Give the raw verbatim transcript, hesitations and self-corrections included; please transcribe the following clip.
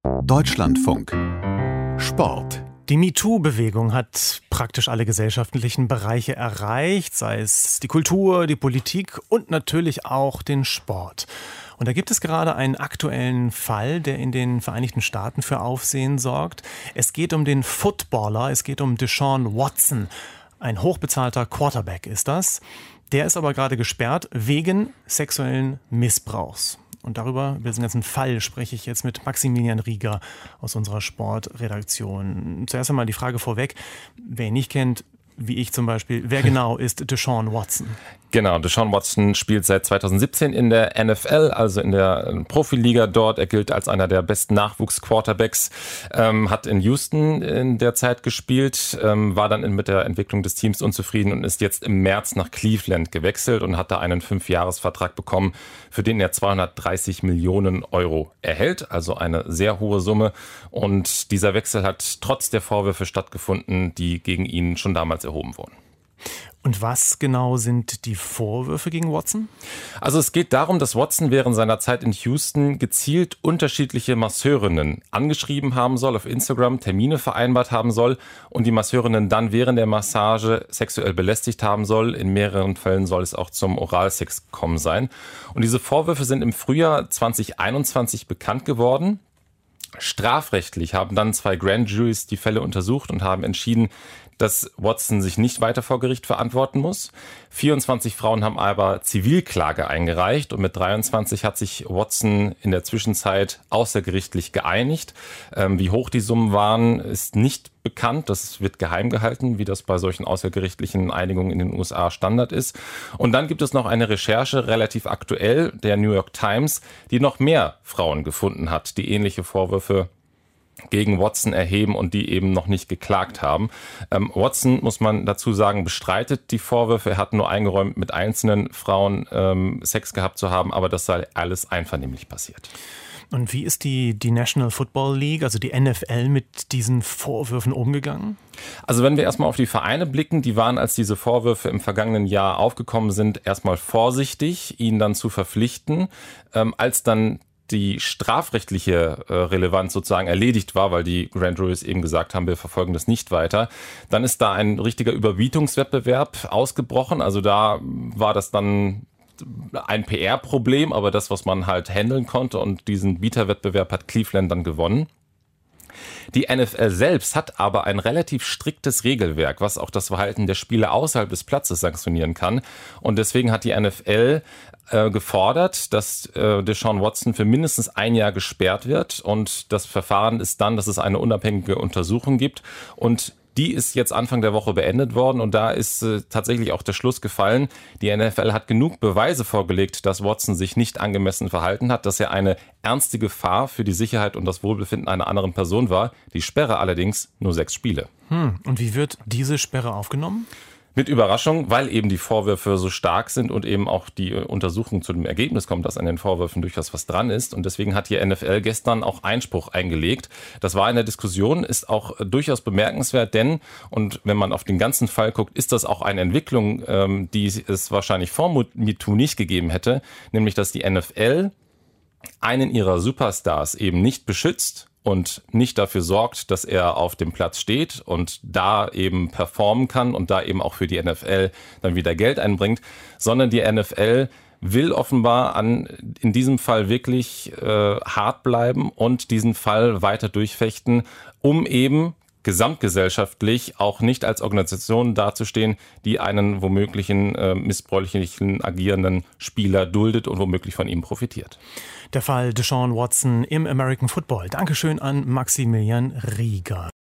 Deutschlandfunk Sport. Die MeToo-Bewegung hat praktisch alle gesellschaftlichen Bereiche erreicht, sei es die Kultur, die Politik und natürlich auch den Sport. Und da gibt es gerade einen aktuellen Fall, der in den Vereinigten Staaten für Aufsehen sorgt. Es geht um den Footballer, es geht um Deshaun Watson. Ein hochbezahlter Quarterback ist das. Der ist aber gerade gesperrt wegen sexuellen Missbrauchs. Und darüber, über diesen ganzen Fall, spreche ich jetzt mit Maximilian Rieger aus unserer Sportredaktion. Zuerst einmal die Frage vorweg, wer ihn nicht kennt, wie ich zum Beispiel, wer genau ist Deshaun Watson? Genau, Deshaun Watson spielt seit zweitausendsiebzehn in der N F L, also in der Profiliga dort. Er gilt als einer der besten Nachwuchs-Quarterbacks, ähm, hat in Houston in der Zeit gespielt, ähm, war dann mit der Entwicklung des Teams unzufrieden und ist jetzt im März nach Cleveland gewechselt und hat da einen Fünfjahresvertrag bekommen, für den er zweihundertdreißig Millionen Euro erhält, also eine sehr hohe Summe. Und dieser Wechsel hat trotz der Vorwürfe stattgefunden, die gegen ihn schon damals erhoben wurden. Und was genau sind die Vorwürfe gegen Watson? Also es geht darum, dass Watson während seiner Zeit in Houston gezielt unterschiedliche Masseurinnen angeschrieben haben soll, auf Instagram Termine vereinbart haben soll und die Masseurinnen dann während der Massage sexuell belästigt haben soll. In mehreren Fällen soll es auch zum Oralsex gekommen sein. Und diese Vorwürfe sind im Frühjahr zwanzig einundzwanzig bekannt geworden. Strafrechtlich haben dann zwei Grand Juries die Fälle untersucht und haben entschieden, dass Watson sich nicht weiter vor Gericht verantworten muss. vierundzwanzig Frauen haben aber Zivilklage eingereicht und mit dreiundzwanzig hat sich Watson in der Zwischenzeit außergerichtlich geeinigt. Ähm, wie hoch die Summen waren, ist nicht bekannt. Das wird geheim gehalten, wie das bei solchen außergerichtlichen Einigungen in den U S A Standard ist. Und dann gibt es noch eine Recherche, relativ aktuell, der New York Times, die noch mehr Frauen gefunden hat, die ähnliche Vorwürfe gegen Watson erheben und die eben noch nicht geklagt haben. Ähm, Watson, muss man dazu sagen, bestreitet die Vorwürfe. Er hat nur eingeräumt, mit einzelnen Frauen ähm, Sex gehabt zu haben, aber das sei alles einvernehmlich passiert. Und wie ist die, die National Football League, also die N F L, mit diesen Vorwürfen umgegangen? Also wenn wir erstmal auf die Vereine blicken, die waren, als diese Vorwürfe im vergangenen Jahr aufgekommen sind, erstmal vorsichtig, ihn dann zu verpflichten. Ähm, als dann die strafrechtliche äh, Relevanz sozusagen erledigt war, weil die Grand Juries eben gesagt haben, wir verfolgen das nicht weiter, dann ist da ein richtiger Überbietungswettbewerb ausgebrochen. Also da war das dann ein P R-Problem, aber das, was man halt handeln konnte, und diesen Bieterwettbewerb hat Cleveland dann gewonnen. Die N F L selbst hat aber ein relativ striktes Regelwerk, was auch das Verhalten der Spieler außerhalb des Platzes sanktionieren kann. Und deswegen hat die N F L äh, gefordert, dass äh, Deshaun Watson für mindestens ein Jahr gesperrt wird. Und das Verfahren ist dann, dass es eine unabhängige Untersuchung gibt. Und die ist jetzt Anfang der Woche beendet worden und da ist äh, tatsächlich auch der Schluss gefallen. Die N F L hat genug Beweise vorgelegt, dass Watson sich nicht angemessen verhalten hat, dass er eine ernste Gefahr für die Sicherheit und das Wohlbefinden einer anderen Person war. Die Sperre allerdings nur sechs Spiele. Hm. Und wie wird diese Sperre aufgenommen? Mit Überraschung, weil eben die Vorwürfe so stark sind und eben auch die Untersuchung zu dem Ergebnis kommt, dass an den Vorwürfen durchaus was dran ist. Und deswegen hat die N F L gestern auch Einspruch eingelegt. Das war in der Diskussion, ist auch durchaus bemerkenswert, denn, und wenn man auf den ganzen Fall guckt, ist das auch eine Entwicklung, die es wahrscheinlich vor MeToo nicht gegeben hätte, nämlich dass die N F L einen ihrer Superstars eben nicht beschützt und nicht dafür sorgt, dass er auf dem Platz steht und da eben performen kann und da eben auch für die N F L dann wieder Geld einbringt, sondern die N F L will offenbar an in diesem Fall wirklich äh, hart bleiben und diesen Fall weiter durchfechten, um eben gesamtgesellschaftlich auch nicht als Organisation dazustehen, die einen womöglichen äh, missbräuchlichen agierenden Spieler duldet und womöglich von ihm profitiert. Der Fall Deshaun Watson im American Football. Dankeschön an Maximilian Rieger.